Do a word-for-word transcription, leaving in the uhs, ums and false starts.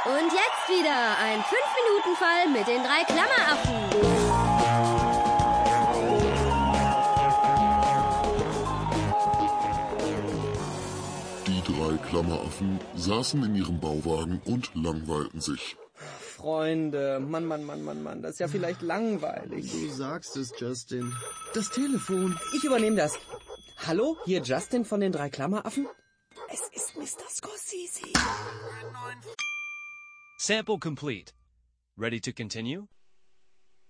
Und jetzt wieder ein fünf Minuten Fall mit den drei Klammeraffen. Die drei Klammeraffen saßen in ihrem Bauwagen und langweilten sich. Freunde, Mann, Mann, Mann, Mann, Mann, das ist ja vielleicht langweilig. Du sagst es, Justin. Das Telefon. Ich übernehme das. Hallo, hier Justin von den drei Klammeraffen? Es ist Mister Scorsese. Sample complete. Ready to continue?